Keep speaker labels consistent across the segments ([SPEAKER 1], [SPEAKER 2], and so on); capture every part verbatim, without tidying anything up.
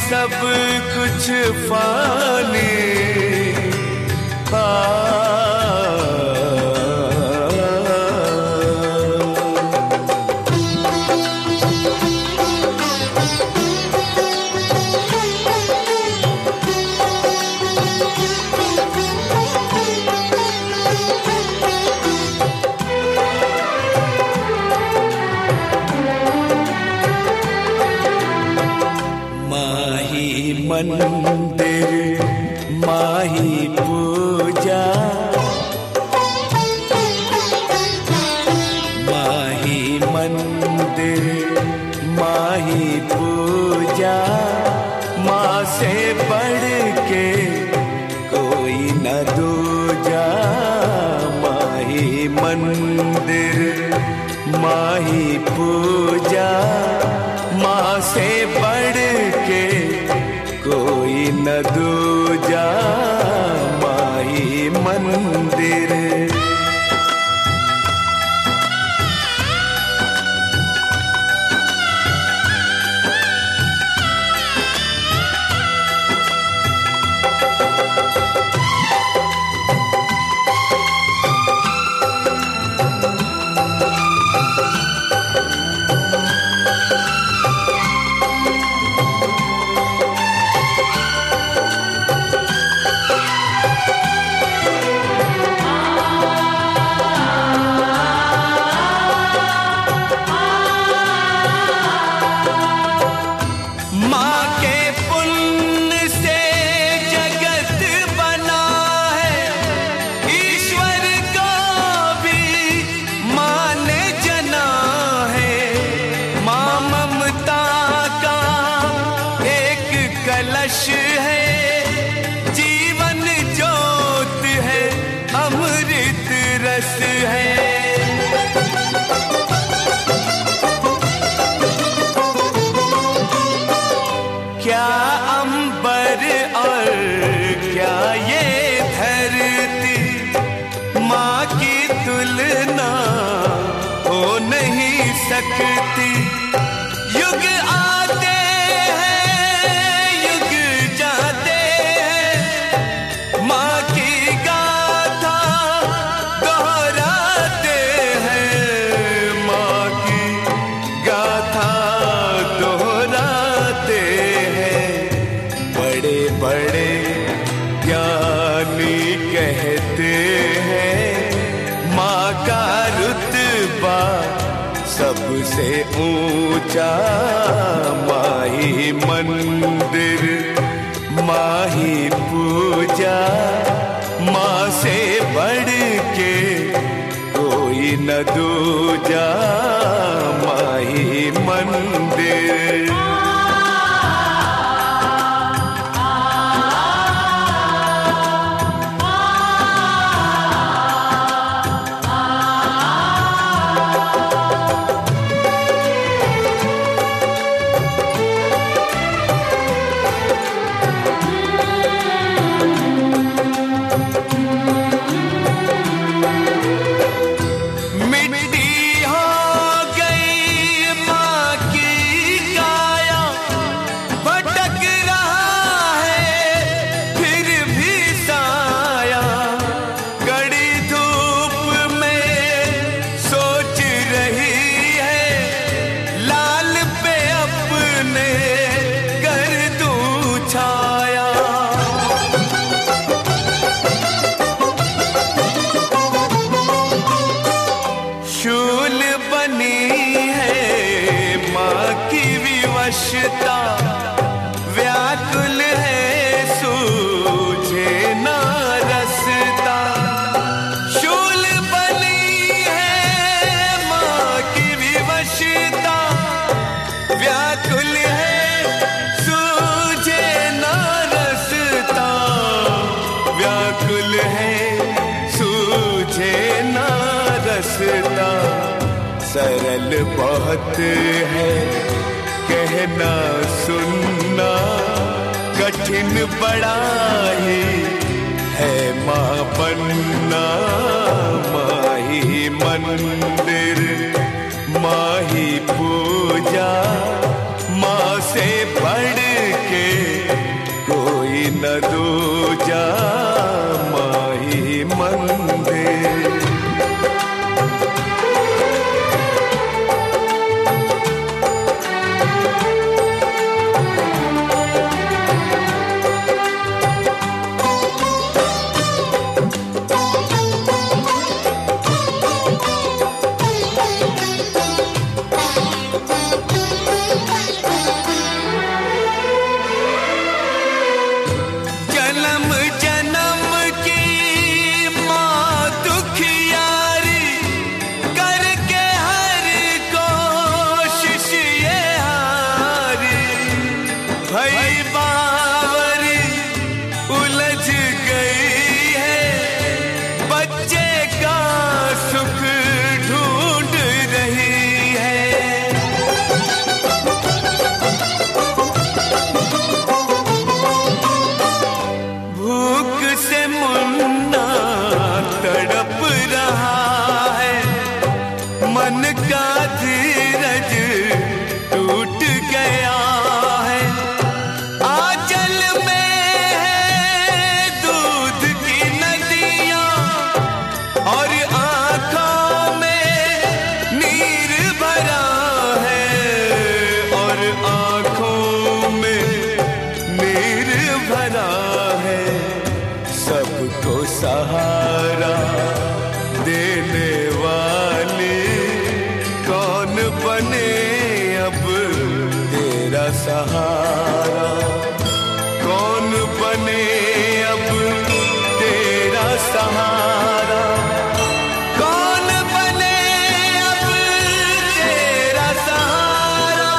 [SPEAKER 1] सब कुछ फानी। मंदिर माही पूजा, माही मंदिर माही पूजा, माँ से बढ़ के कोई न दूजा। माही मंदिर माही पूजा, माँ से बढ़ के कोई न दूजा। माही मंदिर है, जीवन ज्योत है, अमृत रस है। क्या अंबर और क्या ये धरती, माँ की तुलना हो नहीं सकती। युग आते बड़े ज्ञानी कहते हैं, माँ का रुतबा सबसे ऊंचा। माही मंदिर माही पूजा, माँ से बढ़ के कोई न दूजा। माही मंदिर शूल बनी है माँ की विवशता, व्याकुल है सूझे ना रसता। शूल बनी है माँ की विवशता, व्याकुल है सूझे ना रसता। व्याकुल है सूझे ना रसता। सरल बहुत है कहना सुनना, कठिन बड़ा ही है माँ बनना। माही मंदिर माही पूजा, माँ से बढ़ के न दूजा माही मंदिर। सहारा देने वाले कौन बने अब तेरा सहारा, कौन बने अब तेरा सहारा, कौन बने अब तेरा सहारा।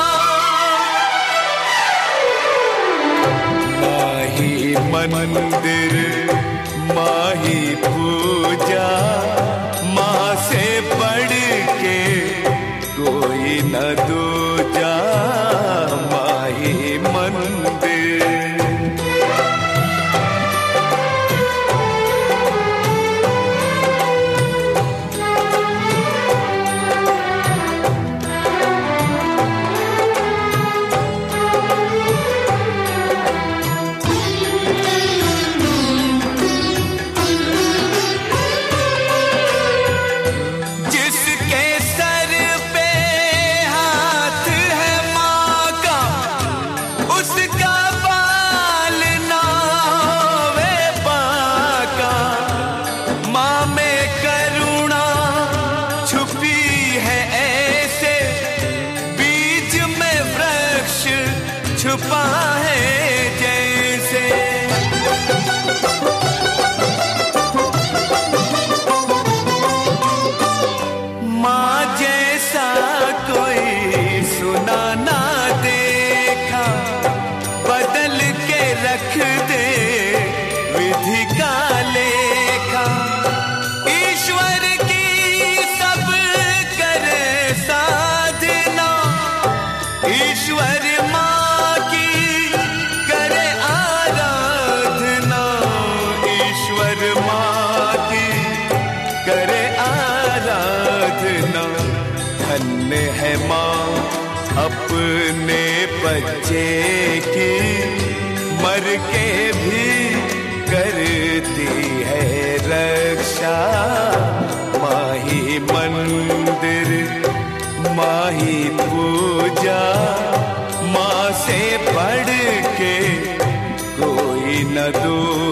[SPEAKER 1] माही मंदिर माही पूजा, माँ से पढ़ के कोई न दूजा माही मंदिर। छुपा है जैसे माँ जैसा कोई सुना ना देखा, बदल के रख दे विधि का लेखा। ईश्वर की सब करे साधना, ईश्वर धन्य है माँ अपने बच्चे की, मर के भी करती है रक्षा। माही मंदिर माही पूजा, माँ से पढ़ के कोई न दो